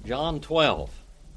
John 12.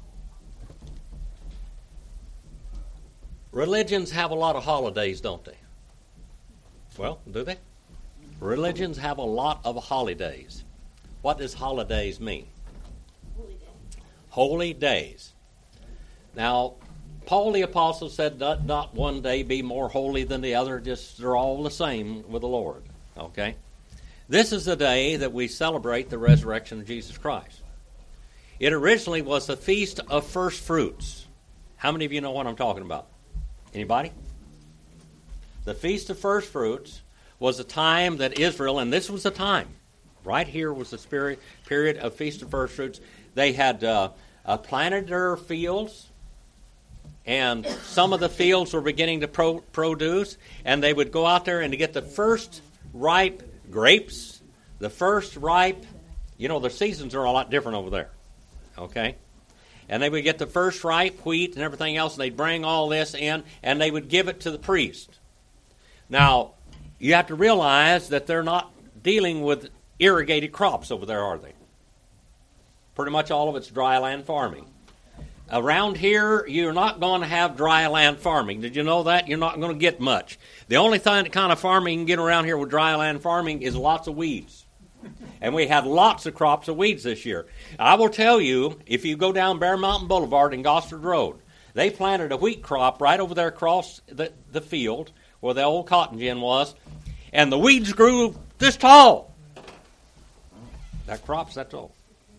Religions have a lot of holidays, don't they? Well, do they? Religions have a lot of holidays. What does holidays mean? Holy day. Holy days. Now, Paul the Apostle said, not one day be more holy than the other, just they're all the same with the Lord. Okay? This is the day that we celebrate the resurrection of Jesus Christ. It originally was the Feast of First Fruits. How many of you know what I'm talking about? Anybody? The Feast of First Fruits was a time that Israel, and this was the time, right here was the period of Feast of First Fruits. They had planted their fields, and some of the fields were beginning to produce, and they would go out there and get the first ripe grapes, the first ripe, the seasons are a lot different over there, okay? And they would get the first ripe wheat and everything else, and they'd bring all this in, and they would give it to the priest. Now, you have to realize that they're not dealing with irrigated crops over there, are they? Pretty much all of it's dry land farming. Around here, you're not going to have dry land farming. Did you know that? You're not going to get much. The only kind of farming you can get around here with dry land farming is lots of weeds. And we had lots of crops of weeds this year. I will tell you, if you go down Bear Mountain Boulevard and Gosford Road, they planted a wheat crop right over there across the field where the old cotton gin was, and the weeds grew this tall. That crop's that tall.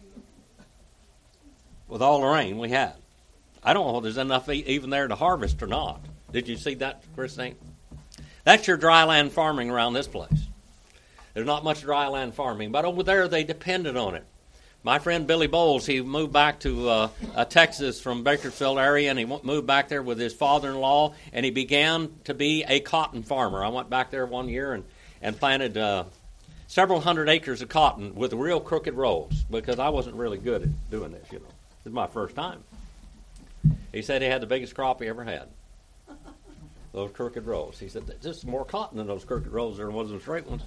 With all the rain we had. I don't know if there's enough even there to harvest or not. Did you see that, Christine? That's your dry land farming around this place. There's not much dry land farming, but over there they depended on it. My friend Billy Bowles, he moved back to Texas from Bakersfield area, and he moved back there with his father-in-law, and he began to be a cotton farmer. I went back there one year and planted several hundred acres of cotton with real crooked rows, because I wasn't really good at doing this, This is my first time. He said he had the biggest crop he ever had. Those crooked rows. He said, this is more cotton than those crooked rows there was in the straight ones.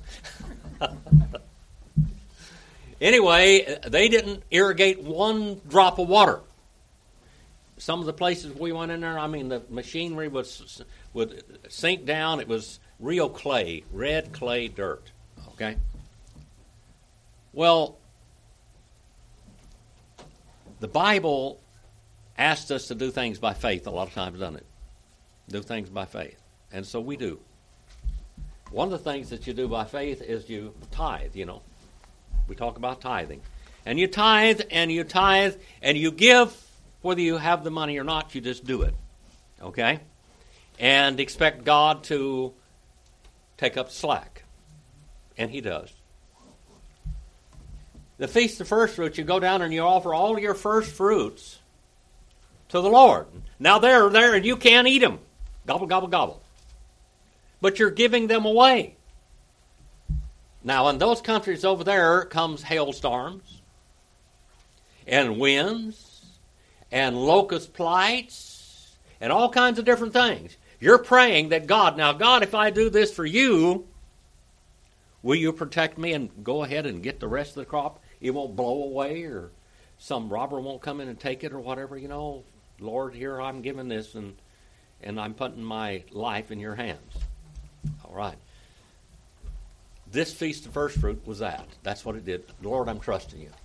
Anyway, they didn't irrigate one drop of water. Some of the places we went in there, the machinery would sink down. It was real clay, red clay dirt. Okay? Well, the Bible asks us to do things by faith a lot of times, doesn't it? Do things by faith. And so we do. One of the things that you do by faith is you tithe, We talk about tithing. And you tithe, and you tithe, and you give, whether you have the money or not, you just do it. Okay? And expect God to take up slack. And He does. The Feast of First Fruits, you go down and you offer all your first fruits to the Lord. Now they're there and you can't eat them. Gobble, gobble, gobble. But you're giving them away. Now in those countries over there comes hailstorms and winds and locust blights and all kinds of different things. You're praying that God, if I do this for you, will you protect me and go ahead and get the rest of the crop? It won't blow away, or some robber won't come in and take it, or whatever, Lord, here I'm giving this, and I'm putting my life in your hands. All right. This Feast of First Fruit was that. That's what it did. Lord, I'm trusting you.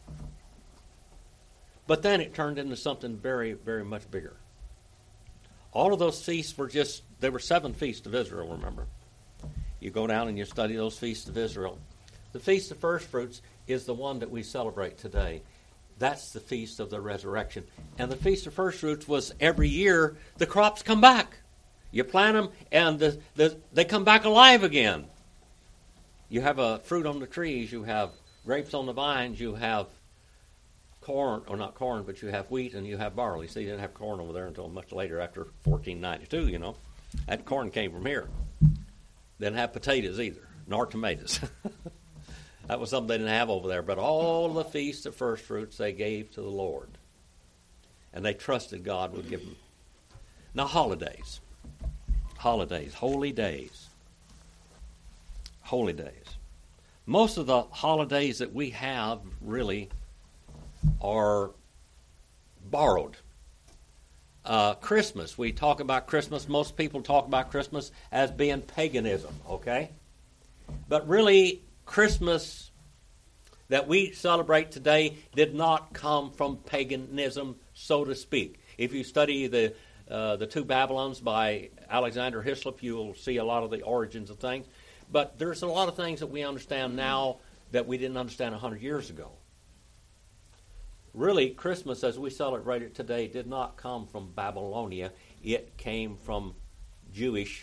But then it turned into something very, very much bigger. All of those feasts there were 7 feasts of Israel, remember. You go down and you study those feasts of Israel. The Feast of First Fruits is the one that we celebrate today. That's the Feast of the Resurrection. And the Feast of First Fruits was every year the crops come back. You plant them and they come back alive again. You have a fruit on the trees. You have grapes on the vines. You have corn, or not corn, but you have wheat and you have barley. See, you didn't have corn over there until much later, after 1492, That corn came from here. Didn't have potatoes either, nor tomatoes. That was something they didn't have over there. But all the feasts of first fruits they gave to the Lord. And they trusted God would give them. Now, holidays, holy days. Holy days. Most of the holidays that we have really are borrowed. Christmas, we talk about Christmas. Most people talk about Christmas as being paganism, okay? But really, Christmas that we celebrate today did not come from paganism, so to speak. If you study the Two Babylons by Alexander Hislop, you'll see a lot of the origins of things. But there's a lot of things that we understand now that we didn't understand 100 years ago. Really, Christmas as we celebrate it today did not come from Babylonia. It came from Jewish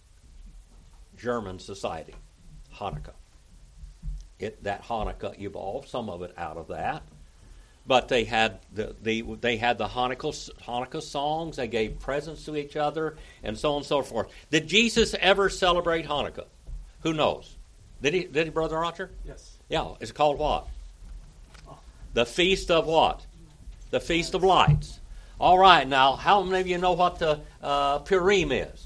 German society, Hanukkah. That Hanukkah evolved, some of it out of that. But they had the Hanukkah songs. They gave presents to each other, and so on and so forth. Did Jesus ever celebrate Hanukkah? Who knows? Did he, Brother Archer? Yes. Yeah. It's called what? The Feast of what? The Feast of Lights. All right. Now, how many of you know what the Purim is?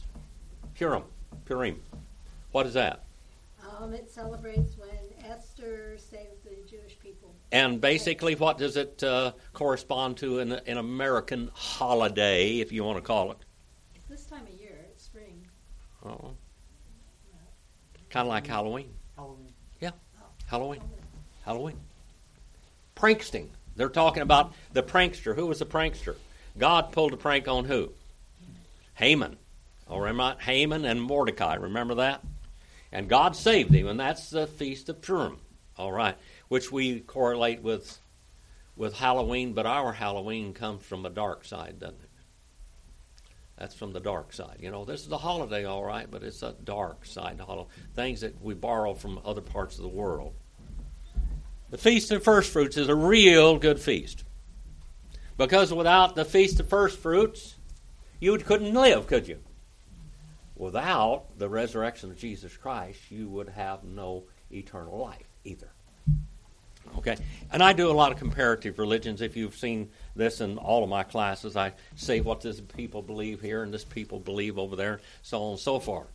Purim. What is that? It celebrates when Esther saved the Jewish people. And basically, what does it correspond to in an American holiday, if you want to call it? It's this time of year. It's spring. Oh. Kind of like Halloween. Halloween. Yeah, Halloween. Pranksting. They're talking about the prankster. Who was the prankster? God pulled a prank on who? Haman. Oh, remember Haman and Mordecai. Remember that? And God saved him, and that's the Feast of Purim. All right, which we correlate with Halloween, but our Halloween comes from the dark side, doesn't it? That's from the dark side. You know, this is a holiday, all right, but it's a dark side. Things that we borrow from other parts of the world. The Feast of First Fruits is a real good feast. Because without the Feast of First Fruits, you couldn't live, could you? Without the resurrection of Jesus Christ, you would have no eternal life either. Okay? And I do a lot of comparative religions. If you've seen this in all of my classes, I say what this people believe here and this people believe over there, so on and so forth.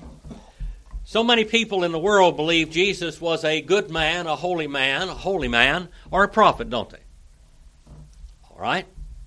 So many people in the world believe Jesus was a good man, a holy man, or a prophet, don't they? All right?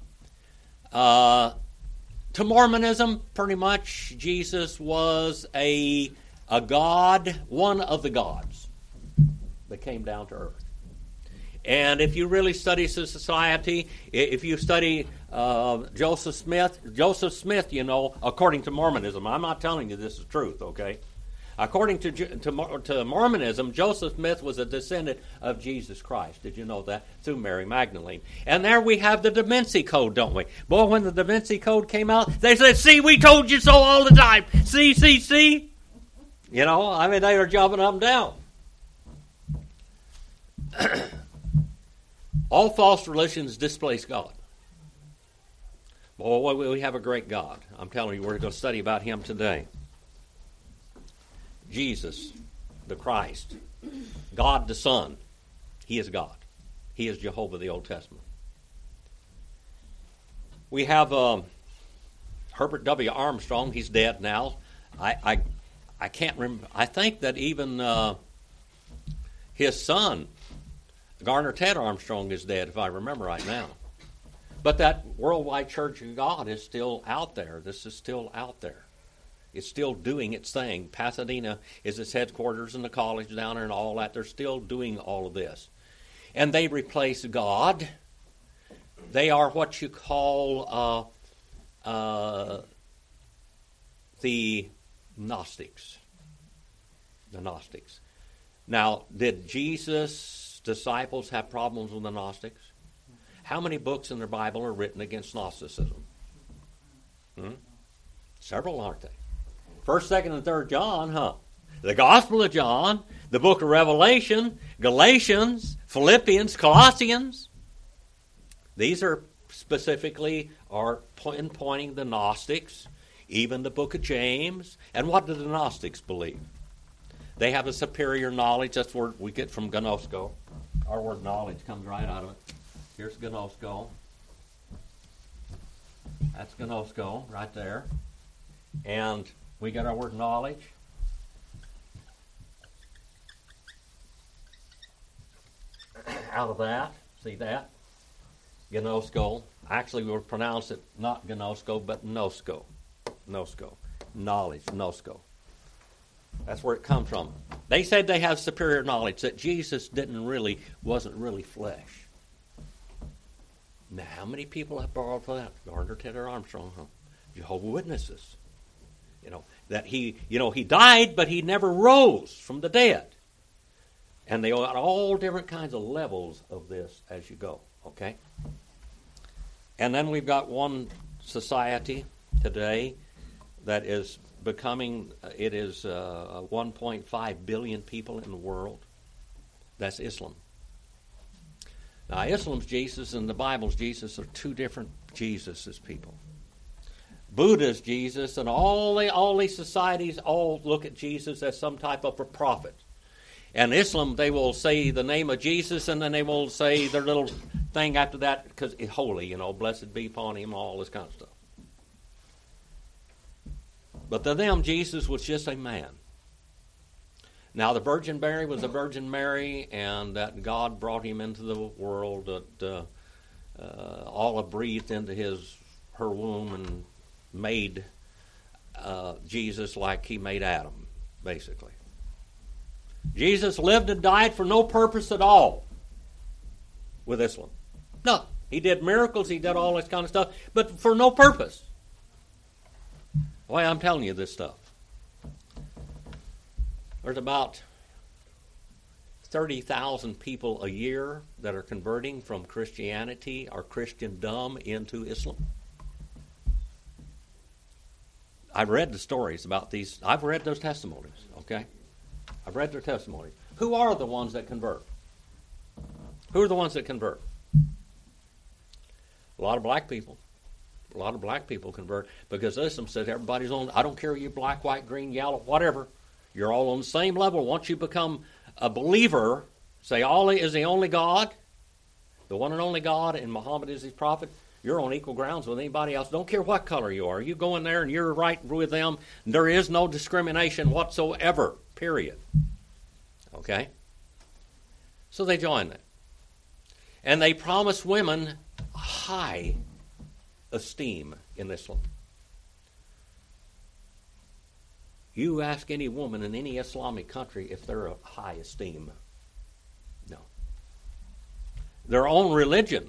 To Mormonism, pretty much, Jesus was a god, one of the gods that came down to earth. And if you really study society, if you study Joseph Smith, you know, according to Mormonism, I'm not telling you this is truth, okay? According to Mormonism, Joseph Smith was a descendant of Jesus Christ. Did you know that? Through Mary Magdalene. And there we have the Da Vinci Code, don't we? Boy, when the Da Vinci Code came out, they said, see, we told you so all the time. See. You know, I mean, they were jumping up and down. All false religions displace God. Boy, we have a great God. I'm telling you, we're going to study about Him today. Jesus, the Christ, God the Son, He is God. He is Jehovah, the Old Testament. We have Herbert W. Armstrong. He's dead now. I can't remember. I think that even his son, Garner Ted Armstrong, is dead, if I remember right now. But that Worldwide Church of God is still out there. This is still out there. It's still doing its thing. Pasadena is its headquarters and the college down there and all that. They're still doing all of this. And they replace God. They are what you call the Gnostics. The Gnostics. Now, did Jesus' disciples have problems with the Gnostics? How many books in the Bible are written against Gnosticism? Several, aren't they? 1st, 2nd, and 3rd John, The Gospel of John, the book of Revelation, Galatians, Philippians, Colossians. These are specifically are pinpointing the Gnostics, even the book of James. And what do the Gnostics believe? They have a superior knowledge. That's where we get from gnosko. Our word knowledge comes right out of it. Here's gnosko. That's gnosko right there. And we get our word knowledge. Out of that. See that? Gnosko. Actually, we would pronounce it not gnosko, but nosko. Nosko. Knowledge, nosko. That's where it comes from. They said they have superior knowledge, that Jesus wasn't really flesh. Now, how many people have borrowed for that? Gardner, Tedder, Armstrong, huh? Jehovah's Witnesses. That he died, but he never rose from the dead. And they got all different kinds of levels of this as you go, okay? And then we've got one society today that is becoming, it is 1.5 billion people in the world. That's Islam. Now, Islam's Jesus and the Bible's Jesus are two different Jesuses, people. Buddha's Jesus and all these societies all look at Jesus as some type of a prophet. And Islam, they will say the name of Jesus, and then they will say their little thing after that, because it's holy, blessed be upon him, all this kind of stuff. But to them, Jesus was just a man. Now, the Virgin Mary was a Virgin Mary, and that God brought him into the world, that Allah breathed into her womb and made Jesus like he made Adam, basically. Jesus lived and died for no purpose at all with Islam. No, he did miracles, he did all this kind of stuff, but for no purpose. Why I'm telling you this stuff. There's about 30,000 people a year that are converting from Christianity or Christendom into Islam. I've read the stories about these. I've read those testimonies, okay? I've read their testimonies. Who are the ones that convert? Who are the ones that convert? A lot of black people. A lot of black people convert because Islam says everybody's on, I don't care if you're black, white, green, yellow, whatever. You're all on the same level. Once you become a believer, say Allah is the only God, the one and only God, and Muhammad is his prophet, you're on equal grounds with anybody else. Don't care what color you are. You go in there and you're right with them. There is no discrimination whatsoever, period. Okay? So they join that. And they promise women high esteem in Islam. You ask any woman in any Islamic country if they're of high esteem. No. Their own religion.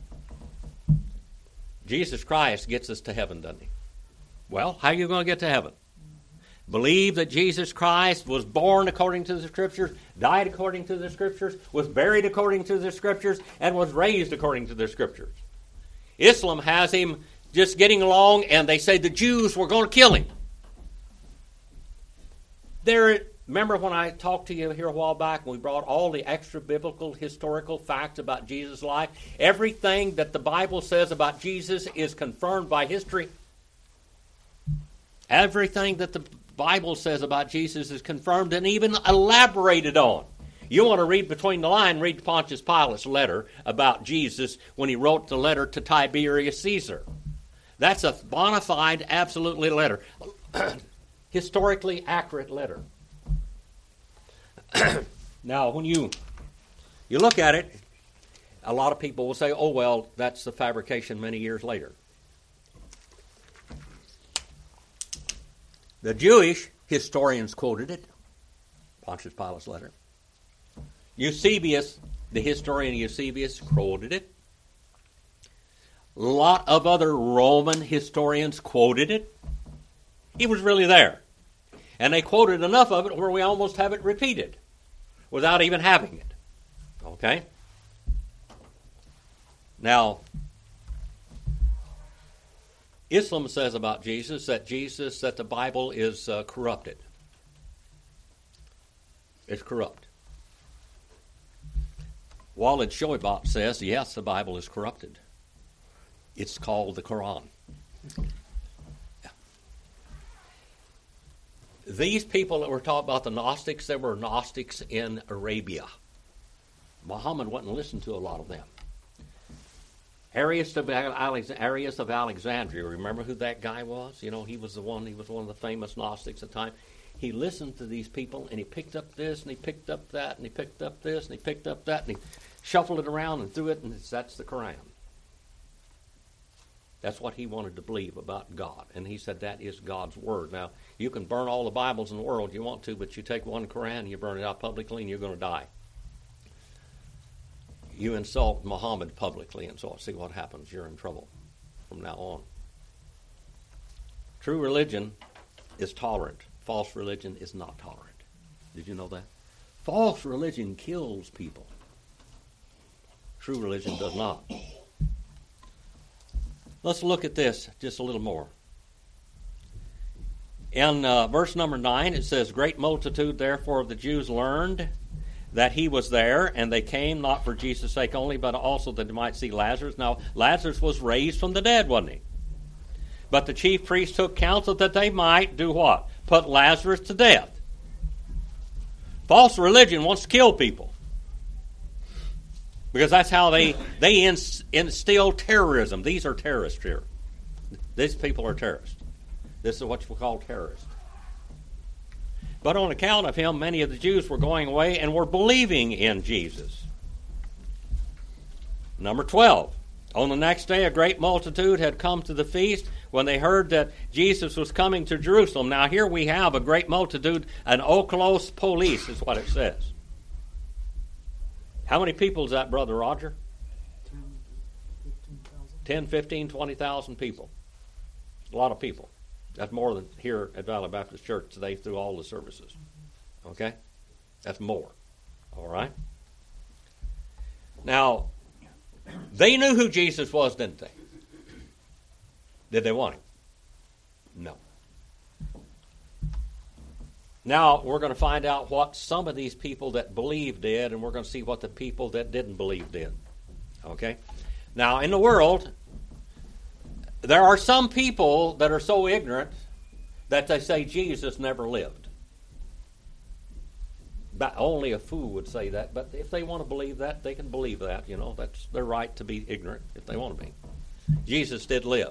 Jesus Christ gets us to heaven, doesn't he? Well, how are you going to get to heaven? Believe that Jesus Christ was born according to the Scriptures, died according to the Scriptures, was buried according to the Scriptures, and was raised according to the Scriptures. Islam has him just getting along, and they say the Jews were going to kill him. Remember when I talked to you here a while back and we brought all the extra biblical historical facts about Jesus' life? Everything that the Bible says about Jesus is confirmed by history. Everything that the Bible says about Jesus is confirmed and even elaborated on. You want to read between the lines, read Pontius Pilate's letter about Jesus when he wrote the letter to Tiberius Caesar. That's a bona fide, absolutely letter. Historically accurate letter. Now, when you look at it, a lot of people will say, oh, well, that's the fabrication many years later. The Jewish historians quoted it, Pontius Pilate's letter. Eusebius, the historian Eusebius, quoted it. A lot of other Roman historians quoted it. He was really there. And they quoted enough of it where we almost have it repeated without even having it. Okay? Now, Islam says about Jesus that the Bible is corrupted. It's corrupt. Walid Shoaib says, yes, the Bible is corrupted. It's called the Quran. These people that were taught about the Gnostics, they were Gnostics in Arabia. Muhammad wouldn't listen to a lot of them. Arius of Alexandria, remember who that guy was? He was one of the famous Gnostics at the time. He listened to these people, and he picked up this, and he picked up that, and he picked up this, and he picked up that, and he shuffled it around and threw it, and that's the Quran. That's what he wanted to believe about God. And he said that is God's word. Now, you can burn all the Bibles in the world you want to, but you take one Quran and you burn it out publicly and you're going to die. You insult Muhammad publicly and so on. See what happens. You're in trouble from now on. True religion is tolerant. False religion is not tolerant. Did you know that? False religion kills people. True religion does not. Let's look at this just a little more. In verse number 9, it says, "Great multitude, therefore, of the Jews learned that he was there, and they came not for Jesus' sake only, but also that they might see Lazarus." Now, Lazarus was raised from the dead, wasn't he? But the chief priests took counsel that they might do what? Put Lazarus to death. False religion wants to kill people. Because that's how they instill terrorism. These are terrorists here. These people are terrorists. This is what we call terrorists. But on account of him, many of the Jews were going away and were believing in Jesus. Number 12. On the next day, a great multitude had come to the feast when they heard that Jesus was coming to Jerusalem. Now here we have a great multitude, an okolos polis is what it says. How many people is that, Brother Roger? 10, 15, 20,000 people. A lot of people. That's more than here at Valley Baptist Church today through all the services. Okay? That's more. All right? Now, they knew who Jesus was, didn't they? Did they want him? No. Now, we're going to find out what some of these people that believed did, and we're going to see what the people that didn't believe did. Okay? Now, in the world, there are some people that are so ignorant that they say Jesus never lived. But only a fool would say that, but if they want to believe that, they can believe that. You know, that's their right to be ignorant if they want to be. Jesus did live.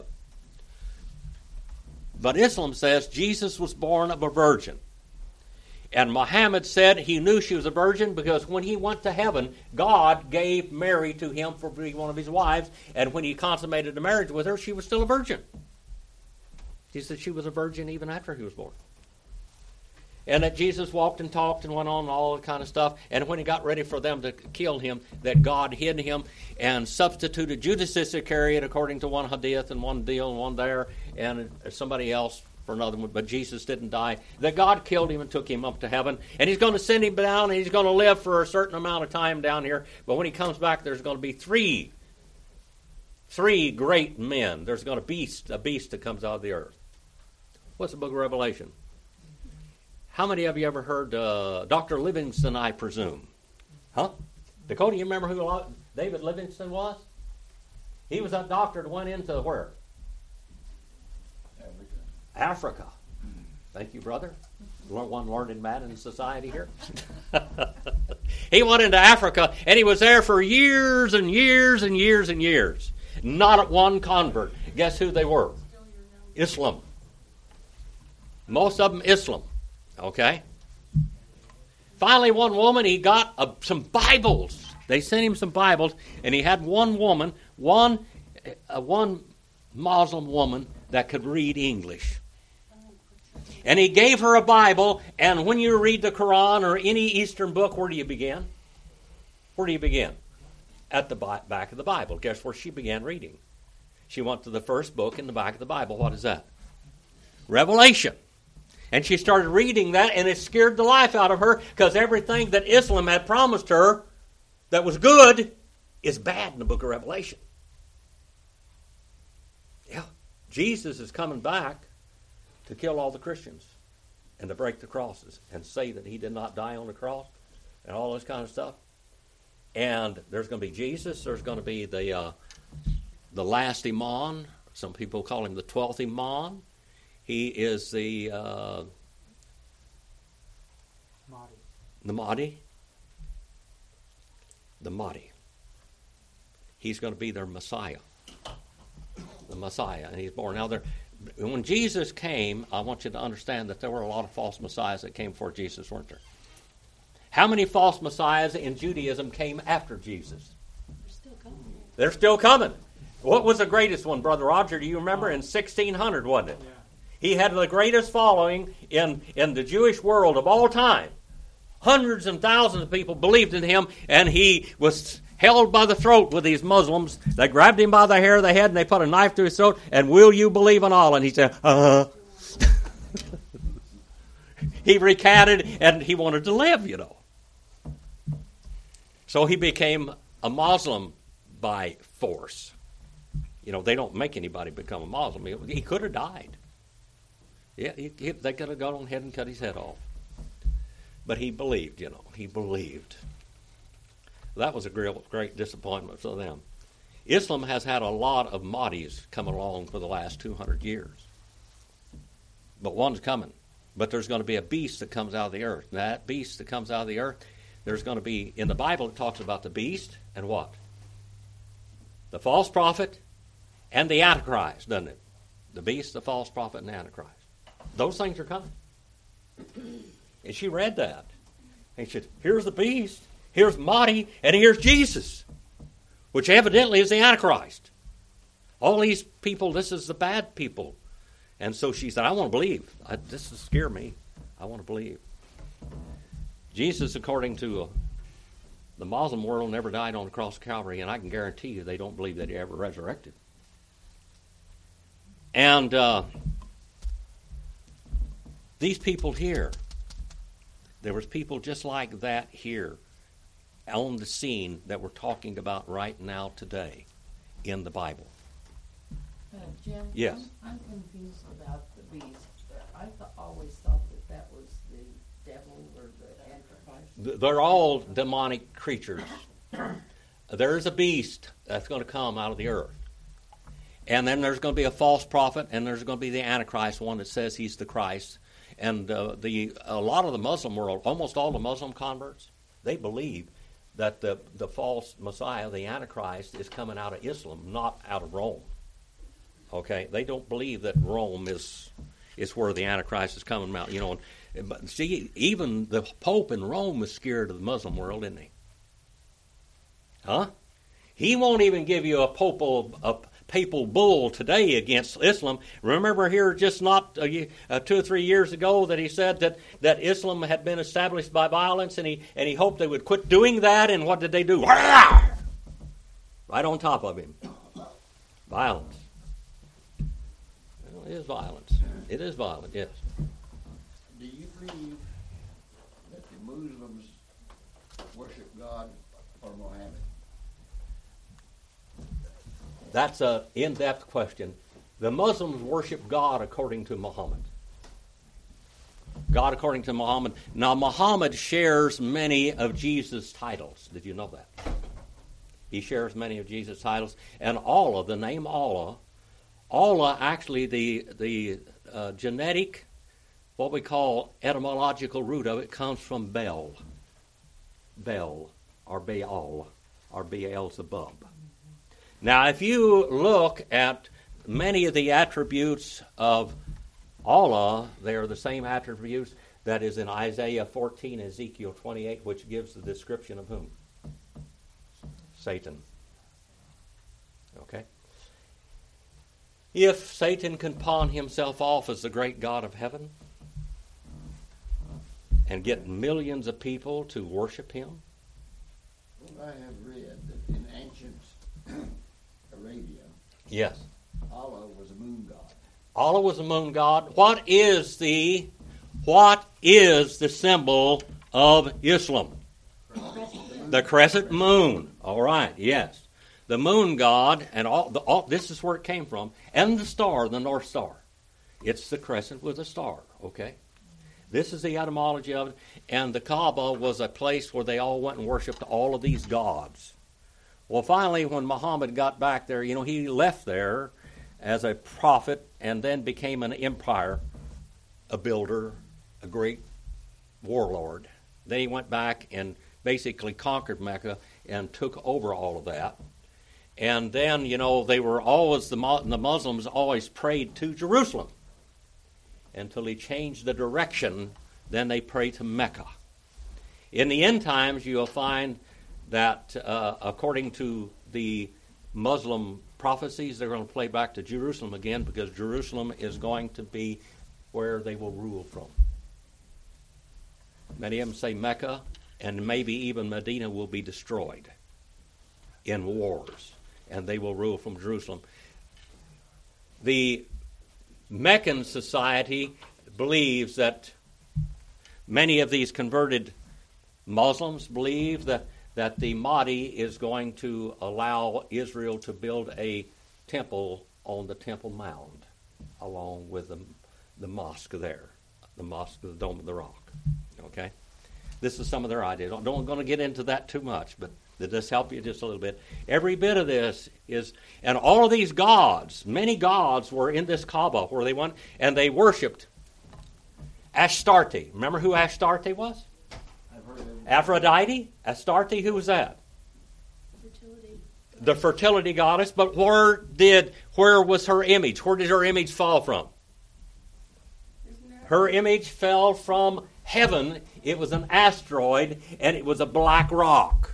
But Islam says Jesus was born of a virgin. And Muhammad said he knew she was a virgin because when he went to heaven, God gave Mary to him for being one of his wives. And when he consummated the marriage with her, she was still a virgin. He said she was a virgin even after he was born. And that Jesus walked and talked and went on and all that kind of stuff. And when he got ready for them to kill him, that God hid him and substituted Judas Iscariot according to one hadith and one deal and one there and somebody else for another one. But Jesus didn't die. That God killed him and took him up to heaven. And he's going to send him down and he's going to live for a certain amount of time down here. But when he comes back, there's going to be three great men. There's going to be a beast that comes out of the earth. What's the book of Revelation? How many of you ever heard Dr. Livingston, I presume? Huh? Dakota, you remember who David Livingston was? He was that doctor that went into where? Africa. Thank you, brother. One learned man in society here. He went into Africa, and he was there for years and years and years and years. Not at one convert. Guess who they were? Islam. Most of them Islam. Okay? Finally, one woman, he got some Bibles. They sent him some Bibles, and he had one woman, one Muslim woman that could read English. And he gave her a Bible, and when you read the Quran or any Eastern book, where do you begin? Where do you begin? At the back of the Bible. Guess where she began reading? She went to the first book in the back of the Bible. What is that? Revelation. And she started reading that, and it scared the life out of her because everything that Islam had promised her that was good is bad in the book of Revelation. Yeah, Jesus is coming back to kill all the Christians and to break the crosses and say that he did not die on the cross and all this kind of stuff. And there's going to be Jesus. There's going to be the last Imam. Some people call him the 12th Imam. He is the Mahdi. The Mahdi. He's going to be their Messiah. The Messiah. And he's born. Now, when Jesus came, I want you to understand that there were a lot of false messiahs that came before Jesus, weren't there? How many false messiahs in Judaism came after Jesus? They're still coming. They're still coming. What was the greatest one, Brother Roger? Do you remember? In 1600, wasn't it? Yeah. He had the greatest following in the Jewish world of all time. Hundreds and thousands of people believed in him, and he was held by the throat with these Muslims. They grabbed him by the hair of the head, and they put a knife through his throat, and will you believe in Allah? And he said, He recanted, and he wanted to live, you know. So he became a Muslim by force. You know, they don't make anybody become a Muslim. He could have died. Yeah, they could have gone on ahead and cut his head off. But he believed, you know. He believed. That was a great disappointment for them. Islam has had a lot of Mahdis come along for the last 200 years. But one's coming. But there's going to be a beast that comes out of the earth. And that beast that comes out of the earth, there's going to be, in the Bible, it talks about the beast and what? The false prophet and the Antichrist, doesn't it? The beast, the false prophet, and the Antichrist. Those things are coming. And she read that. And she said, here's the beast, here's Mahdi, and here's Jesus, which evidently is the Antichrist. All these people, this is the bad people. And so she said, I want to believe. This will scare me. I want to believe. Jesus, according to the Muslim world, never died on the cross of Calvary, and I can guarantee you they don't believe that he ever resurrected. And these people here, there was people just like that here on the scene that we're talking about right now today in the Bible. Jim, yes. I'm confused about the beast. I always thought that was the devil or the Antichrist. They're all demonic creatures. There is a beast that's going to come out of the earth. And then there's going to be a false prophet, and there's going to be the Antichrist, one that says he's the Christ. And a lot of the Muslim world, almost all the Muslim converts, they believe that the false Messiah, the Antichrist, is coming out of Islam, not out of Rome. Okay? They don't believe that Rome is where the Antichrist is coming out. You know, but see, even the Pope in Rome is scared of the Muslim world, isn't he? Huh? He won't even give you a papal bull today against Islam. Remember here just not 2 or 3 years ago that he said that Islam had been established by violence, and he hoped they would quit doing that, and what did they do? Right on top of him. Violence. Well, it is violence. It is violent, yes. Do you believe that the Muslims worship God or Muhammad? That's an in-depth question. The Muslims worship God according to Muhammad. God according to Muhammad. Now, Muhammad shares many of Jesus' titles. Did you know that? He shares many of Jesus' titles. And Allah, the name Allah, actually the genetic, what we call etymological root of it, comes from Bel. Bel, or Baal, or Beelzebub. Now, if you look at many of the attributes of Allah, they are the same attributes that is in Isaiah 14, Ezekiel 28, which gives the description of whom? Satan. Okay? If Satan can pawn himself off as the great God of heaven and get millions of people to worship him. Well, I have read that in ancient Arabia, yes, Allah was a moon god. Allah was a moon god. What is the symbol of Islam? The crescent moon. All right, yes. The moon god, and this is where it came from, and the star, the North Star. It's the crescent with a star, okay? This is the etymology of it, and the Kaaba was a place where they all went and worshipped all of these gods. Well, finally, when Muhammad got back there, he left there as a prophet and then became an empire, a builder, a great warlord. Then he went back and basically conquered Mecca and took over all of that. And then, they were always, the Muslims always prayed to Jerusalem until he changed the direction. Then they pray to Mecca. In the end times, you'll find that according to the Muslim prophecies, they're going to play back to Jerusalem again, because Jerusalem is going to be where they will rule from. Many of them say Mecca, and maybe even Medina will be destroyed in wars, and they will rule from Jerusalem. The Meccan society believes that many of these converted Muslims believe that the Mahdi is going to allow Israel to build a temple on the Temple Mount, along with the mosque there, the mosque of the Dome of the Rock. Okay? This is some of their ideas. I'm not going to get into that too much, but did this help you just a little bit? Every bit of this is, and all of these gods, many gods were in this Kaaba where they went and they worshipped Astarte. Remember who Astarte was? I've heard of it. Aphrodite? Astarte, who was that? Fertility. The fertility goddess, but where was her image? Where did her image fall from? Her image fell from heaven. It was an asteroid, and it was a black rock.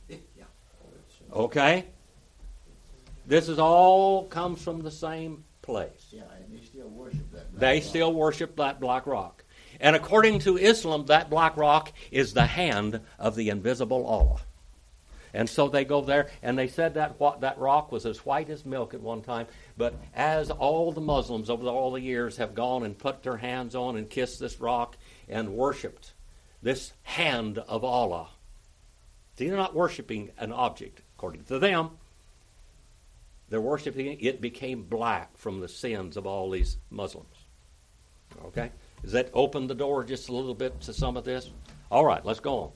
Okay? This is all comes from the same place. Yeah, and they still worship that. They still worship that black rock. And according to Islam, that black rock is the hand of the invisible Allah. And so they go there, and they said that that rock was as white as milk at one time. But as all the Muslims over all the years have gone and put their hands on and kissed this rock and worshipped this hand of Allah, they're not worshiping an object. According to them, they're worshiping it. It became black from the sins of all these Muslims. Okay? Does that open the door just a little bit to some of this? All right, let's go on.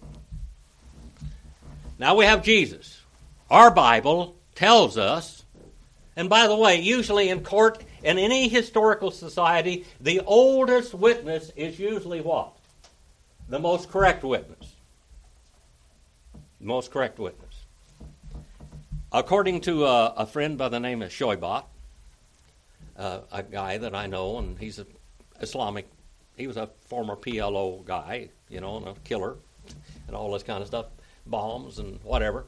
Now we have Jesus. Our Bible tells us, and by the way, usually in court and any historical society, the oldest witness is usually what? The most correct witness. The most correct witness. According to a friend by the name of Shoibat, a guy that I know, and he's an Islamic, he was a former PLO guy, and a killer, and all this kind of stuff, bombs and whatever.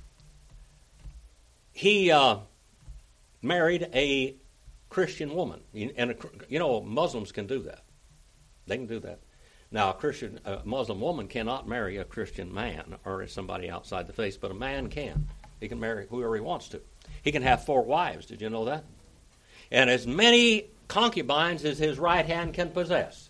He married a Christian woman, and Muslims can do that. They can do that. Now, a Muslim woman cannot marry a Christian man or somebody outside the faith, but a man can. He can marry whoever he wants to. He can have 4 wives. Did you know that? And as many concubines as his right hand can possess.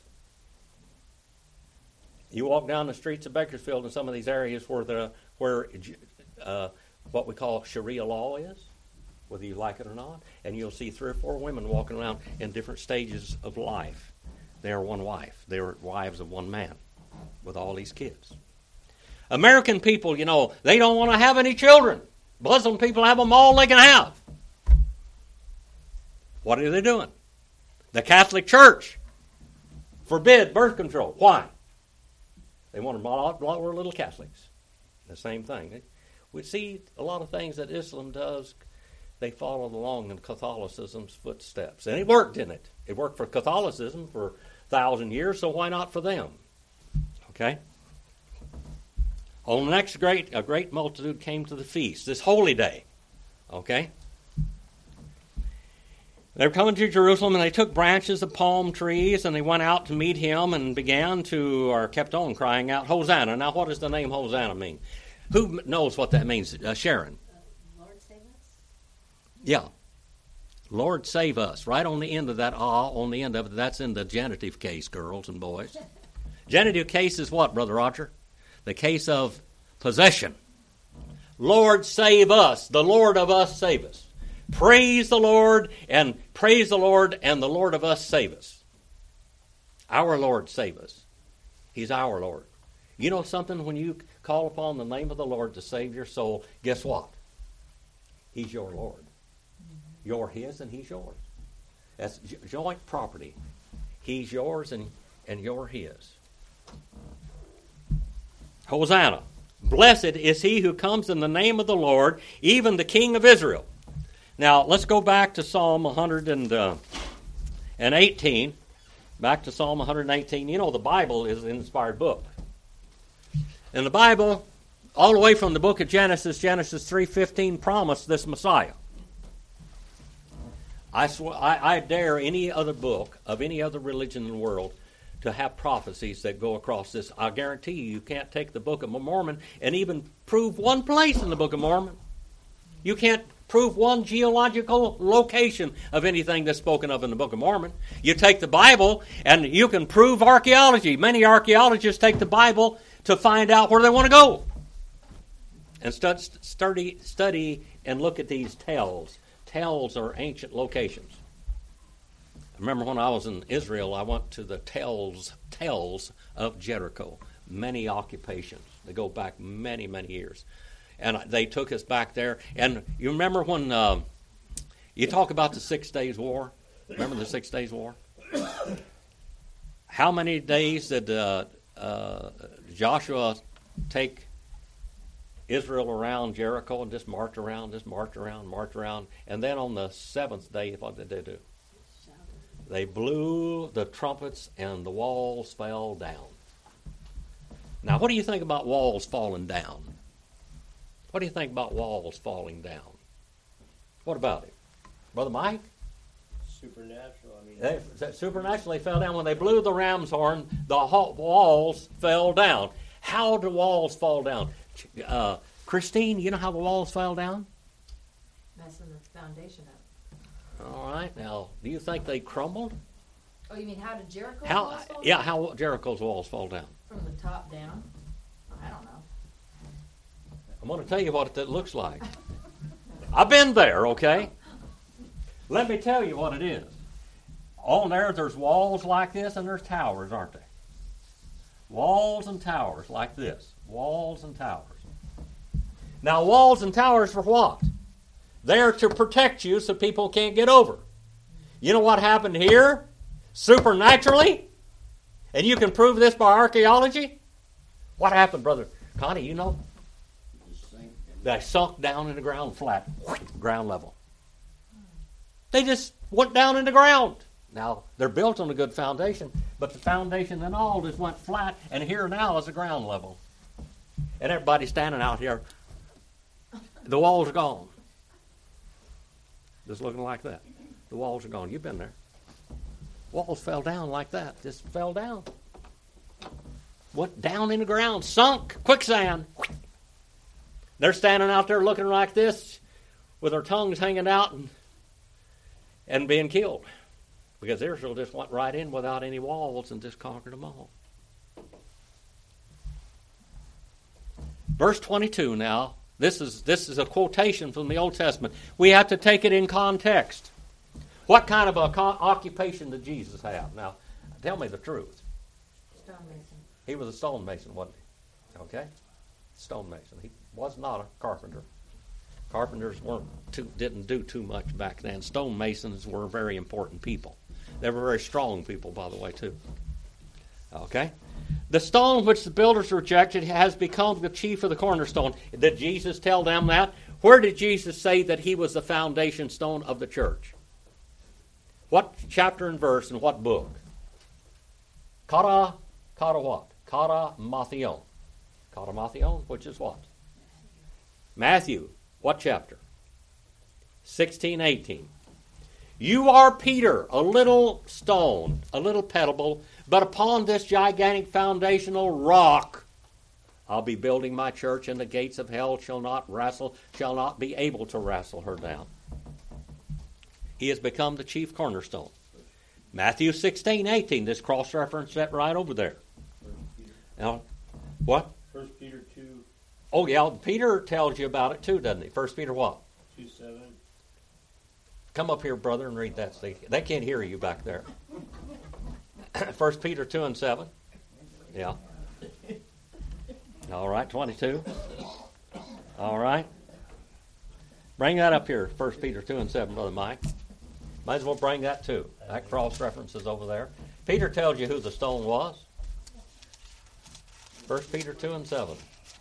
You walk down the streets of Bakersfield in some of these areas where what we call Sharia law is, whether you like it or not, and you'll see 3 or 4 women walking around in different stages of life. They are one wife. They are wives of one man with all these kids. American people, they don't want to have any children. Muslim people have them all they can have. What are they doing? The Catholic Church forbid birth control. Why? They want to block little Catholics. The same thing. We see a lot of things that Islam does. They followed along in Catholicism's footsteps. And it worked, didn't it? It worked for Catholicism for 1,000 years, so why not for them? Okay? On the next a great multitude came to the feast, this holy day. Okay? They were coming to Jerusalem, and they took branches of palm trees, and they went out to meet him and kept on crying out, Hosanna. Now, what does the name Hosanna mean? Who knows what that means? Sharon. Lord save us? Yeah. Lord save us. Right on the end of that on the end of it, that's in the genitive case, girls and boys. Genitive case is what, Brother Roger? The case of possession. Lord save us. The Lord of us save us. Praise the Lord, and the Lord of us save us. Our Lord save us. He's our Lord. You know something? When you call upon the name of the Lord to save your soul, guess what? He's your Lord. You're His and He's yours. That's joint property. He's yours and you're His. Hosanna. Blessed is he who comes in the name of the Lord, even the King of Israel. Now, let's go back to Psalm 118. Back to Psalm 118. The Bible is an inspired book. And the Bible, all the way from the book of Genesis 3:15 promised this Messiah. I dare any other book of any other religion in the world to have prophecies that go across this. I guarantee you can't take the Book of Mormon and even prove one place in the Book of Mormon. You can't prove one geological location of anything that's spoken of in the Book of Mormon. You take the Bible and you can prove archaeology. Many archaeologists take the Bible to find out where they want to go. And study and look at these tells. Tells are ancient locations. I remember when I was in Israel, I went to the tells of Jericho. Many occupations. They go back many, many years. And they took us back there. And you remember when you talk about the 6 Days War? Remember the 6 Days War? How many days did Joshua take Israel around Jericho and just march around? And then on the 7th day, what did they do? They blew the trumpets and the walls fell down. Now, what do you think about walls falling down? What do you think about walls falling down? What about it? Brother Mike? Supernatural. Supernaturally fell down. When they blew the ram's horn, the walls fell down. How do walls fall down? Christine, you know how the walls fell down? Messing the foundation up. All right. Now, do you think they crumbled? Oh, you mean how did Jericho's How? walls fall Yeah, down? how Jericho's walls fall down? From the top down? I don't know. I'm going to tell you what it looks like. I've been there, okay? Let me tell you what it is. On there's walls like this, and there's towers, aren't they? Walls and towers like this. Walls and towers. Now, walls and towers for what? They're to protect you so people can't get over. You know what happened here? Supernaturally? And you can prove this by archaeology? What happened, Brother Connie? You know? They sunk down in the ground flat, ground level. They just went down in the ground. Now, they're built on a good foundation, but the foundation and all just went flat, and here now is the ground level. And everybody's standing out here. The walls are gone. Just looking like that. The walls are gone. You've been there. Walls fell down like that. Just fell down. Went down in the ground. Sunk. Quicksand. They're standing out there looking like this with their tongues hanging out and being killed. Because Israel just went right in without any walls and just conquered them all. Verse 22 now. This is a quotation from the Old Testament. We have to take it in context. What kind of occupation did Jesus have? Now, tell me the truth. Stonemason. He was a stonemason, wasn't he? Okay? Stonemason. He was not a carpenter. Carpenters didn't do too much back then. Stonemasons were very important people. They were very strong people, by the way, too. Okay? The stone which the builders rejected has become the chief of the cornerstone. Did Jesus tell them that? Where did Jesus say that he was the foundation stone of the church? What chapter and verse and what book? Kata what? Kata Mattheon. Kata Mattheon, which is what? Matthew. What chapter? 16, 18. You are Peter, a little stone, a little pebble, but upon this gigantic foundational rock, I'll be building my church, and the gates of hell shall not be able to wrestle her down. He has become the chief cornerstone. Matthew 16, 18. This cross-reference that right over there. Now, what? 1 Peter 2. Oh, yeah, Peter tells you about it too, doesn't he? 1 Peter what? 2:7. Come up here, brother, and read that. They can't hear you back there. 1 Peter 2 and 7. Yeah. All right, 22. All right. Bring that up here, 1 Peter 2 and 7, Brother Mike. Might as well bring that too. That cross-reference is over there. Peter tells you who the stone was. 1 Peter 2 and 7.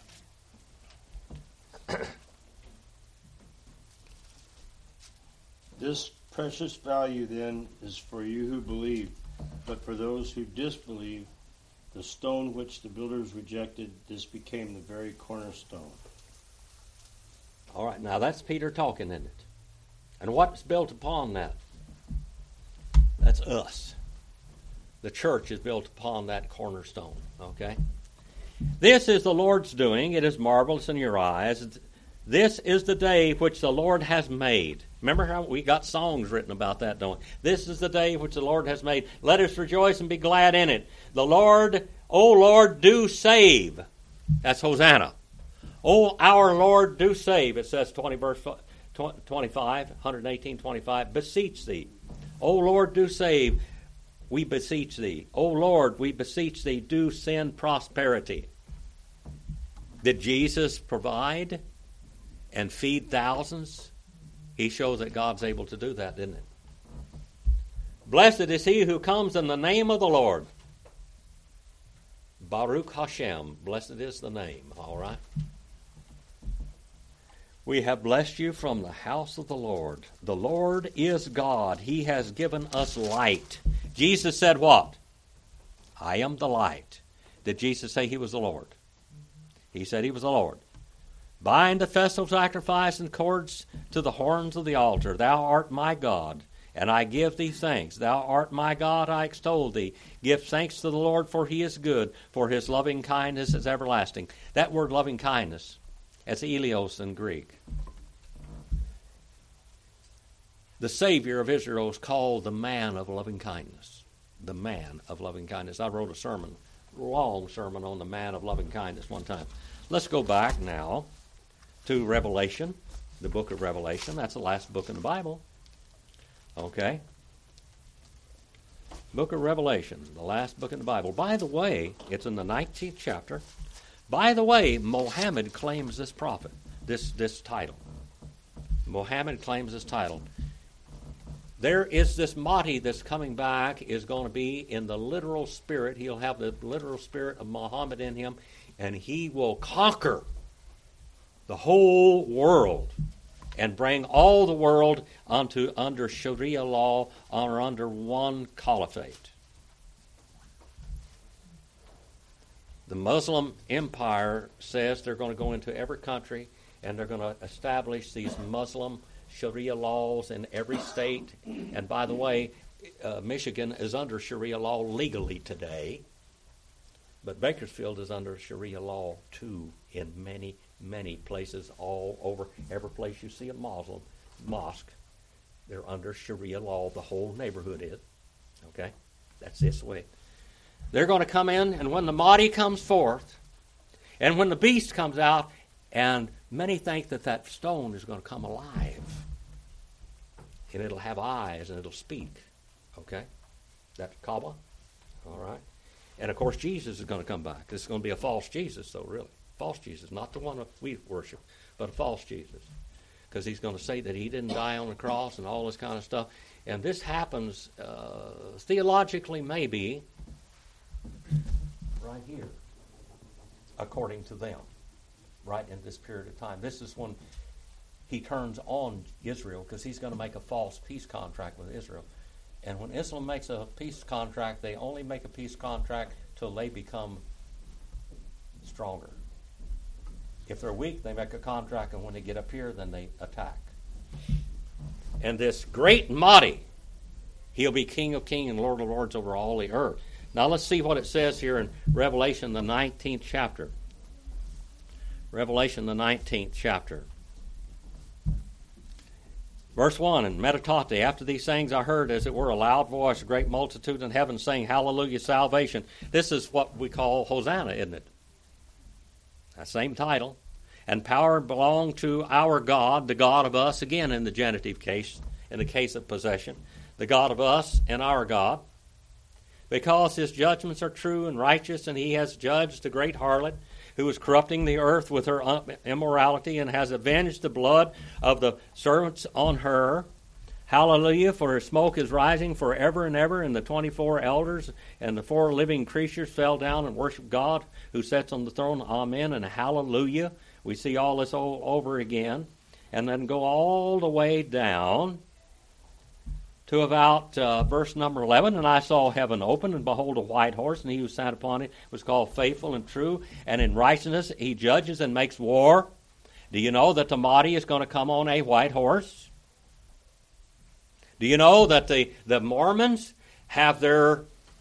This precious value then is for you who believe, but for those who disbelieve, The stone which the builders rejected, this became the very cornerstone. All right, now that's Peter talking, isn't it? And what's built upon that? That's us. The church is built upon that cornerstone, okay? This is the Lord's doing. It is marvelous in your eyes. This is the day which the Lord has made. Remember how we got songs written about that, don't we? This is the day which the Lord has made. Let us rejoice and be glad in it. The Lord, O Lord, do save. That's Hosanna. O our Lord, do save. It says 25, 118:25. Beseech thee. O Lord, do save. We beseech thee. O Lord, we beseech thee, do send prosperity. Did Jesus provide and feed thousands? He shows that God's able to do that, didn't it? Blessed is he who comes in the name of the Lord. Baruch Hashem. Blessed is the name, all right? We have blessed you from the house of the Lord. The Lord is God. He has given us light. Jesus said what? I am the light. Did Jesus say he was the Lord? He said he was the Lord. Bind the festal sacrifice and cords to the horns of the altar. Thou art my God, and I give thee thanks. Thou art my God, I extol thee. Give thanks to the Lord, for he is good, for his loving kindness is everlasting. That word loving kindness, that's Elios in Greek. The Savior of Israel is called the man of loving kindness. The man of loving kindness. I wrote a sermon, long sermon on the man of loving kindness one time. Let's go back now to Revelation, the book of Revelation. That's the last book in the Bible. Okay? Book of Revelation, the last book in the Bible. By the way, it's in the 19th chapter. By the way, Mohammed claims this prophet, this title. Mohammed claims this title. There is this Mahdi that's coming back, is going to be in the literal spirit. He'll have the literal spirit of Muhammad in him, and he will conquer the whole world and bring all the world under Sharia law or under one caliphate. The Muslim empire says they're going to go into every country and they're going to establish these Muslim Sharia laws in every state. And by the way, Michigan is under Sharia law legally today, but Bakersfield is under Sharia law too in many, many places all over. Every place you see a Muslim mosque, they're under Sharia law. The whole neighborhood is. Okay? That's this way. They're going to come in, and when the Mahdi comes forth, and when the beast comes out, and many think that that stone is going to come alive, and it'll have eyes, and it'll speak. Okay? That's Kaaba. All right? And, of course, Jesus is going to come back. This is going to be a false Jesus, though, really. False Jesus, not the one we worship, but a false Jesus. Because he's going to say that he didn't die on the cross and all this kind of stuff. And this happens theologically, maybe, right here, according to them, right in this period of time. This is when he turns on Israel, because he's going to make a false peace contract with Israel. And when Islam makes a peace contract, they only make a peace contract till they become stronger. If they're weak, they make a contract, and when they get up here, then they attack. And this great Mahdi, he'll be King of Kings and Lord of Lords over all the earth. Now let's see what it says here in Revelation, the 19th chapter. Revelation, the 19th chapter. Verse 1, and meditate, after these things I heard, as it were, a loud voice, a great multitude in heaven saying, Hallelujah, salvation. This is what we call Hosanna, isn't it? That same title. And power belong to our God, the God of us, again in the genitive case, in the case of possession, the God of us and our God, because his judgments are true and righteous, and he has judged the great harlot, who is corrupting the earth with her immorality, and has avenged the blood of the servants on her. Hallelujah, for her smoke is rising forever and ever. And the 24 elders and the 4 living creatures fell down and worshiped God, who sits on the throne. Amen and hallelujah. We see all this all over again. And then go all the way down to about verse number 11. And I saw heaven open, and behold, a white horse, and he who sat upon it was called Faithful and True, and in righteousness he judges and makes war. Do you know that the Mahdi is going to come on a white horse? Do you know that the Mormons have their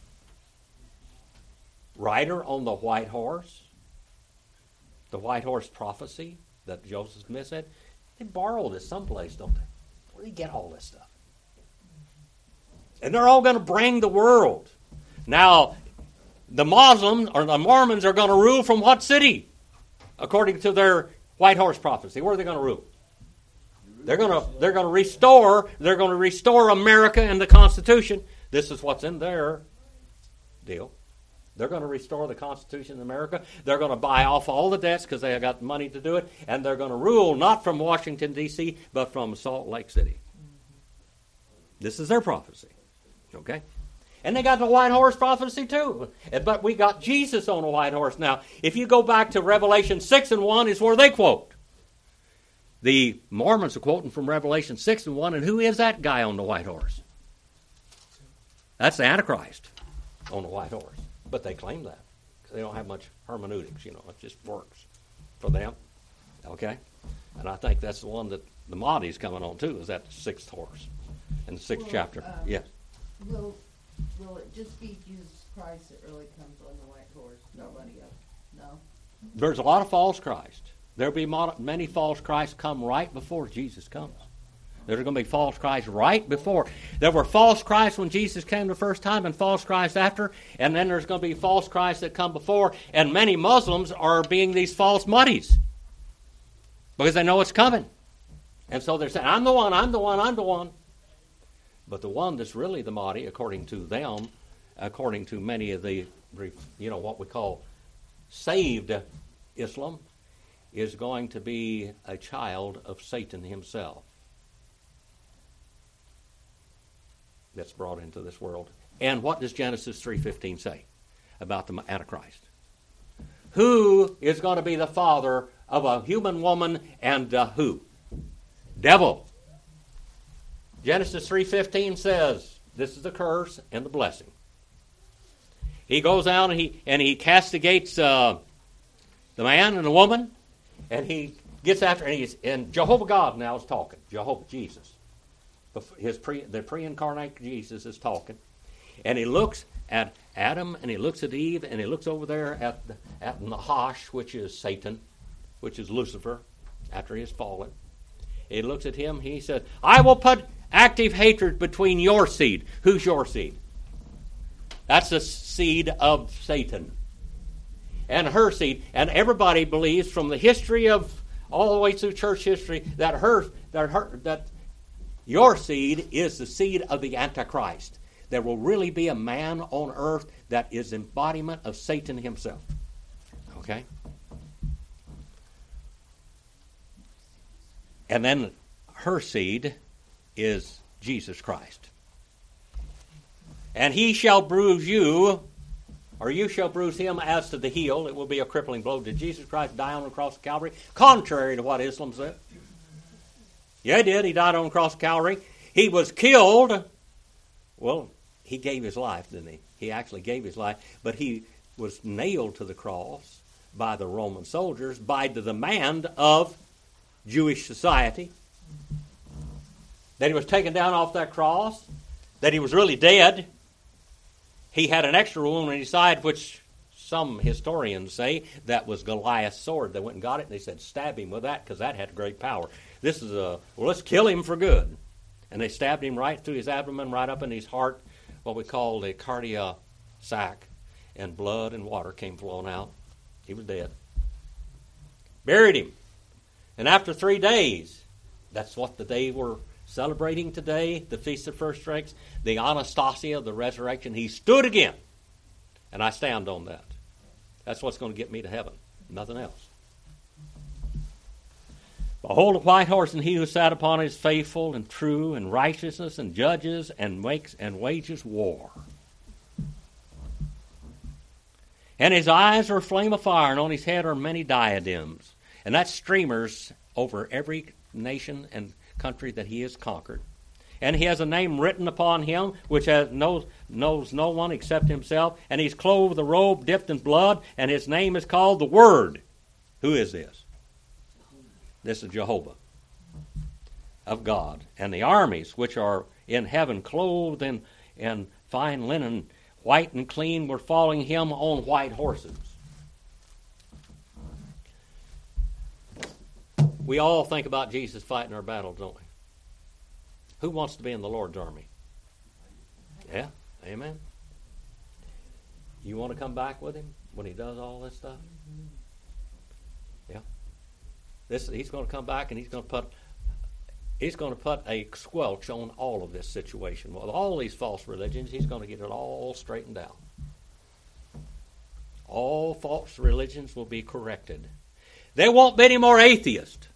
rider on the white horse? The white horse prophecy that Joseph Smith said? They borrow this someplace, don't they? Where do you get all this stuff? And they're all going to bring the world. Now, the Muslims or the Mormons are going to rule from what city? According to their white horse prophecy. Where are they going to rule? They're going to restore America and the Constitution. This is what's in their deal. They're going to restore the Constitution of America. They're going to buy off all the debts because they have got money to do it. And they're going to rule not from Washington, D.C., but from Salt Lake City. This is their prophecy. Okay? And they got the white horse prophecy too. But we got Jesus on a white horse. Now, if you go back to Revelation 6:1 is where they quote. The Mormons are quoting from Revelation 6:1, and who is that guy on the white horse? That's the Antichrist on the white horse. But they claim that. They don't have much hermeneutics, it just works for them. Okay? And I think that's the one that the Mahdi's coming on too, is that sixth horse in the sixth chapter. Yes. Will it just be Jesus Christ that really comes on the white horse? Nobody else? No? There's a lot of false Christ. There'll be many false Christs come right before Jesus comes. There's going to be false Christs right before. There were false Christs when Jesus came the first time and false Christs after. And then there's going to be false Christs that come before. And many Muslims are being these false Mahdi's because they know it's coming. And so they're saying, I'm the one, I'm the one, I'm the one. But the one that's really the Mahdi, according to them, according to many of the, what we call saved Islam, is going to be a child of Satan himself that's brought into this world. And what does Genesis 3:15 say about the Antichrist? Who is going to be the father of a human woman and who? Devil. Genesis 3:15 says, this is the curse and the blessing. He goes out and he castigates the man and the woman, and he gets after, and Jehovah God now is talking. Jehovah, Jesus. The pre-incarnate Jesus is talking. And he looks at Adam, and he looks at Eve, and he looks over there at Nahash, which is Satan, which is Lucifer, after he has fallen. He looks at him, he said, I will put active hatred between your seed. Who's your seed? That's the seed of Satan. And her seed. And everybody believes from the history of all the way through church history that your seed is the seed of the Antichrist. There will really be a man on earth that is embodiment of Satan himself. Okay? And then her seed is Jesus Christ. And he shall bruise you, or you shall bruise him as to the heel. It will be a crippling blow. Did Jesus Christ die on the cross of Calvary? Contrary to what Islam said. Yeah, he did. He died on the cross of Calvary. He was killed. Well, he gave his life, didn't he? He actually gave his life. But he was nailed to the cross by the Roman soldiers by the demand of Jewish society. That he was taken down off that cross. That he was really dead. He had an extra wound on his side, which some historians say that was Goliath's sword. They went and got it, and they said, stab him with that, because that had great power. This is let's kill him for good. And they stabbed him right through his abdomen, right up in his heart, what we call the cardia sac, and blood and water came flowing out. He was dead. Buried him. And after 3 days, that's what the day we're celebrating today, the Feast of First Fruits, the Anastasia, the resurrection, he stood again. And I stand on that. That's what's going to get me to heaven. Nothing else. Behold, a white horse, and he who sat upon it is faithful and true and righteousness and judges and makes and wages war. And his eyes are a flame of fire, and on his head are many diadems. And that's streamers over every nation and country that he has conquered. And he has a name written upon him which knows no one except himself. And he's clothed with a robe dipped in blood, and his name is called the Word. Who is this? This is Jehovah of God. And the armies which are in heaven, clothed in fine linen, white and clean, were following him on white horses. We all think about Jesus fighting our battles, don't we? Who wants to be in the Lord's army? Yeah, amen. You want to come back with him when he does all this stuff? Yeah. He's going to come back and he's going to put a squelch on all of this situation. With all these false religions, he's going to get it all straightened out. All false religions will be corrected. There won't be any more atheists.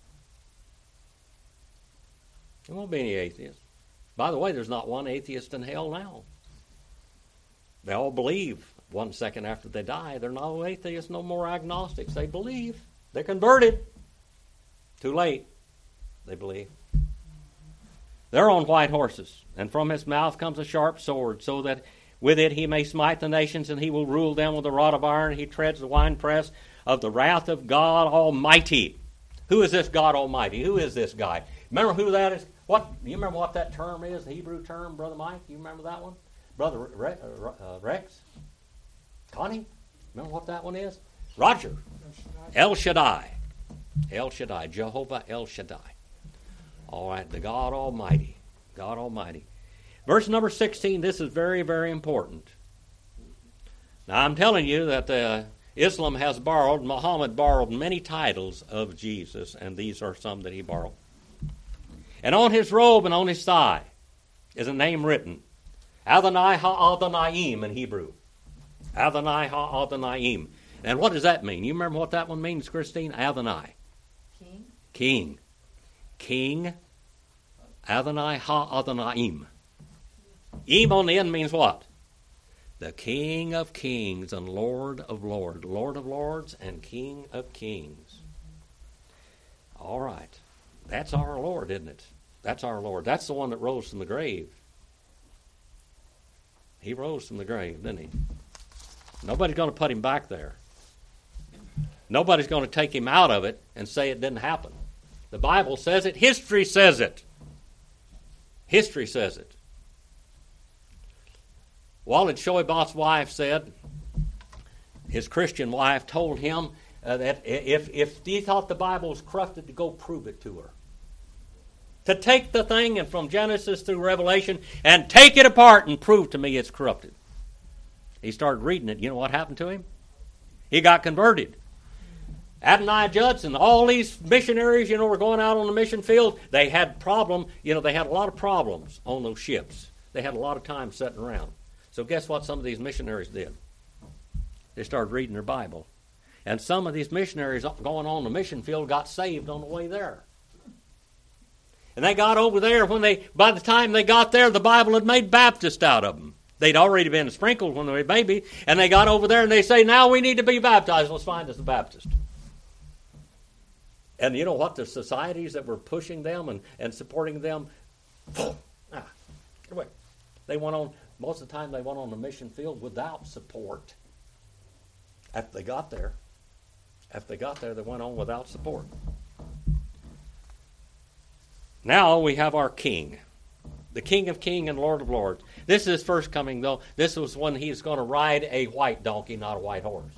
There won't be any atheists. By the way, there's not one atheist in hell now. They all believe 1 second after they die. They're no atheists, no more agnostics. They believe. They're converted. Too late. They believe. They're on white horses, and from his mouth comes a sharp sword, so that with it he may smite the nations, and he will rule them with a rod of iron. He treads the winepress of the wrath of God Almighty. Who is this God Almighty? Who is this guy? Remember who that is? You remember what that term is, the Hebrew term, Brother Mike? You remember that one? Brother Rex? Connie? Remember what that one is? Roger. El Shaddai. El Shaddai. Jehovah El Shaddai. All right, the God Almighty. God Almighty. Verse number 16, this is very, very important. Now, I'm telling you that Islam has Muhammad borrowed many titles of Jesus, and these are some that he borrowed. And on his robe and on his thigh is a name written, Adonai Ha-Adonai in Hebrew. Adonai Ha-Adonai. And what does that mean? You remember what that one means, Christine? Adonai. King. King. King. Adonai Ha-Adonai. Im on the end means what? The King of Kings and Lord of Lords. Lord of Lords and King of Kings. All right. That's our Lord, isn't it? That's our Lord. That's the one that rose from the grave. He rose from the grave, didn't he? Nobody's going to put him back there. Nobody's going to take him out of it and say it didn't happen. The Bible says it. History says it. History says it. Walid Shoibat's wife said, his Christian wife told him that if he thought the Bible was corrupted, to go prove it to her. To take the thing and from Genesis through Revelation and take it apart and prove to me it's corrupted. He started reading it. You know what happened to him? He got converted. Adonai Judson, all these missionaries, were going out on the mission field. They had they had a lot of problems on those ships. They had a lot of time sitting around. So guess what some of these missionaries did? They started reading their Bible. And some of these missionaries going on the mission field got saved on the way there. And they got over there by the time they got there, the Bible had made Baptists out of them. They'd already been sprinkled when they were a baby, and they got over there and they say, now we need to be baptized. Let's find us a Baptist. And you know what? The societies that were pushing them and supporting them, get away. They went on, most of the time they went on the mission field without support. After they got there, they went on without support. Now we have our King, the King of Kings and Lord of Lords. This is his first coming, though. This was when he's going to ride a white donkey, not a white horse.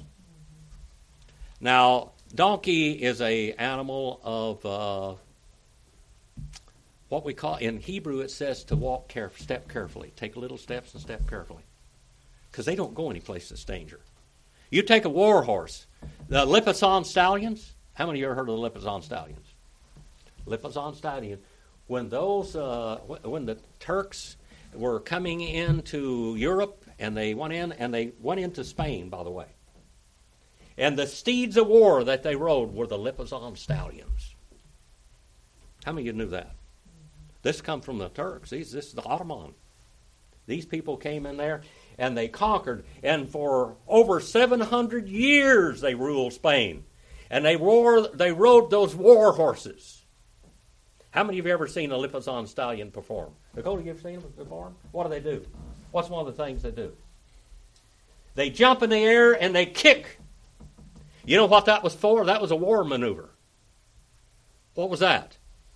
Now, donkey is a animal of what we call, in Hebrew it says to step carefully. Take little steps and step carefully. Because they don't go any place that's danger. You take a war horse, the Lipizzan stallions. How many of you ever heard of the Lipizzan stallions? Lipizzan stallion. When the Turks were coming into Europe, and they went into Spain, by the way. And the steeds of war that they rode were the Lipizzan stallions. How many of you knew that? This come from the Turks. This is the Ottoman. These people came in there and they conquered, and for over 700 years they ruled Spain. And they rode those war horses. How many of you ever seen a Lipizzan stallion perform? Dakota, you ever seen them perform? What do? What's one of the things they do? They jump in the air and they kick. You know what that was for? That was a war maneuver. What was that?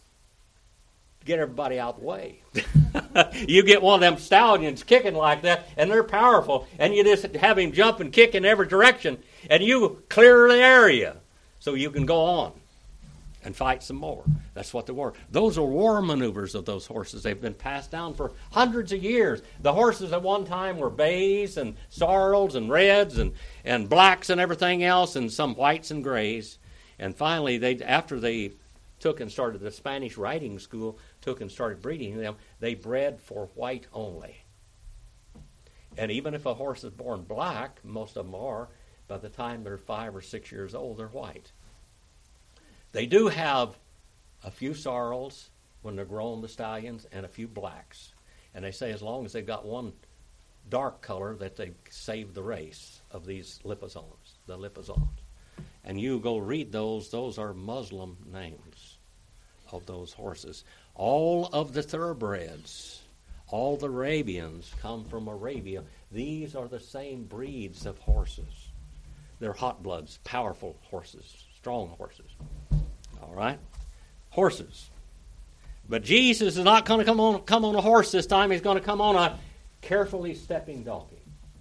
To get everybody out of the way. You get one of them stallions kicking like that, and they're powerful, and you just have him jump and kick in every direction, and you clear the area so you can go on and fight some more. That's what they were. Those are war maneuvers of those horses. They've been passed down for hundreds of years. The horses at one time were bays and sorrels and reds and blacks and everything else, and some whites and grays. And finally, after they took and started the Spanish riding school, took and started breeding them, they bred for white only. And even if a horse is born black, most of them are, by the time they're 5 or 6 years old, they're white. They do have a few sorrels when they're grown, the stallions, and a few blacks. And they say as long as they've got one dark color that they saved the race of these Lipizzans, the Lipizzans. And you go read those are Muslim names of those horses. All of the thoroughbreds, all the Arabians come from Arabia. These are the same breeds of horses. They're hot bloods, powerful horses, strong horses. All right? Horses. But Jesus is not going to come on a horse this time. He's going to come on a carefully stepping donkey.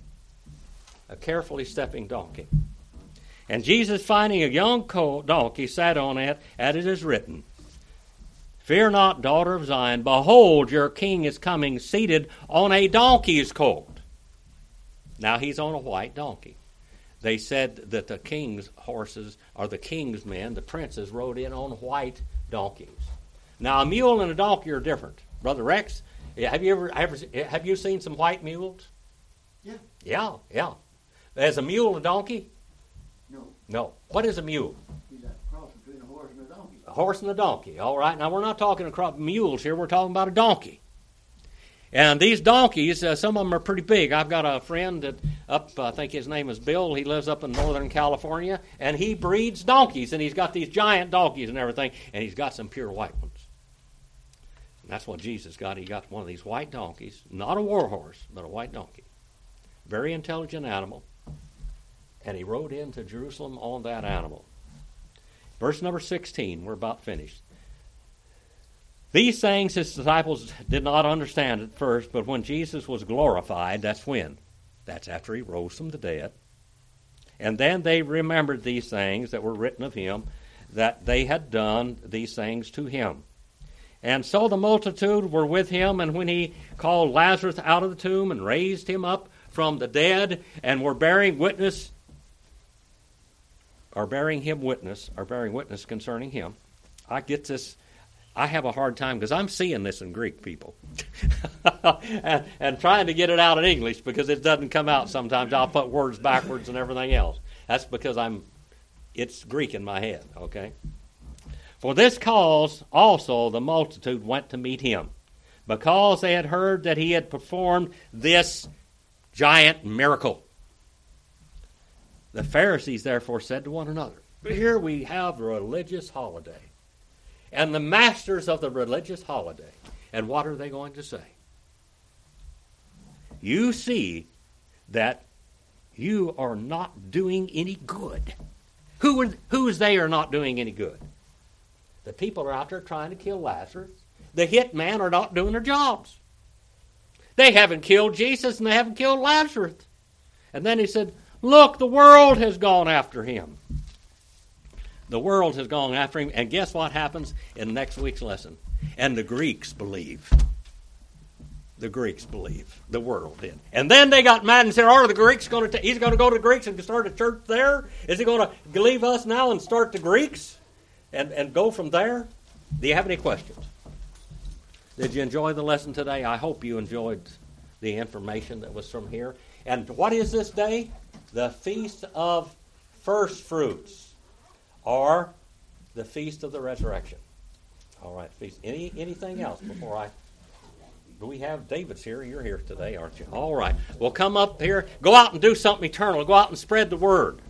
A carefully stepping donkey. And Jesus, finding a young donkey, sat on it, as it is written, "Fear not, daughter of Zion. Behold, your king is coming, seated on a donkey's colt." Now he's on a white donkey. They said that the king's horses, or the king's men, the princes, rode in on white donkeys. Now a mule and a donkey are different. Brother Rex, have you seen some white mules? Yeah. Yeah. Is a mule a donkey? No. What is a mule? He's a cross between a horse and a donkey. A horse and a donkey. All right. Now we're not talking about mules here. We're talking about a donkey. And these donkeys, some of them are pretty big. I've got a friend that I think his name is Bill. He lives up in Northern California, and he breeds donkeys, and he's got these giant donkeys and everything, and he's got some pure white ones. And that's what Jesus got. He got one of these white donkeys, not a war horse, but a white donkey. Very intelligent animal. And he rode into Jerusalem on that animal. Verse number 16, we're about finished. These things his disciples did not understand at first, but when Jesus was glorified, that's when? That's after he rose from the dead. And then they remembered these things that were written of him, that they had done these things to him. And so the multitude were with him, and when he called Lazarus out of the tomb and raised him up from the dead, and were bearing witness concerning him. I get this. I have a hard time because I'm seeing this in Greek, people, and trying to get it out in English because it doesn't come out sometimes. I'll put words backwards and everything else. That's because it's Greek in my head, okay? For this cause also the multitude went to meet him, because they had heard that he had performed this giant miracle. The Pharisees therefore said to one another, "Here we have a religious holiday, and the masters of the religious holiday." And what are they going to say? "You see that you are not doing any good." Who's they are not doing any good? The people are out there trying to kill Lazarus. The hit men are not doing their jobs. They haven't killed Jesus and they haven't killed Lazarus. And then he said, "Look, the world has gone after him." The world has gone after him, and guess what happens in next week's lesson? And the Greeks believe. The Greeks believe. The world did. And then they got mad and said, "Are the Greeks going to? He's going to go to the Greeks and start a church there? Is he going to leave us now and start the Greeks and go from there?" Do you have any questions? Did you enjoy the lesson today? I hope you enjoyed the information that was from here. And what is this day? The Feast of First Fruits, or the Feast of the Resurrection. All right, feast. Anything else before do we have David's here? You're here today, aren't you? All right. Well, come up here. Go out and do something eternal. Go out and spread the word.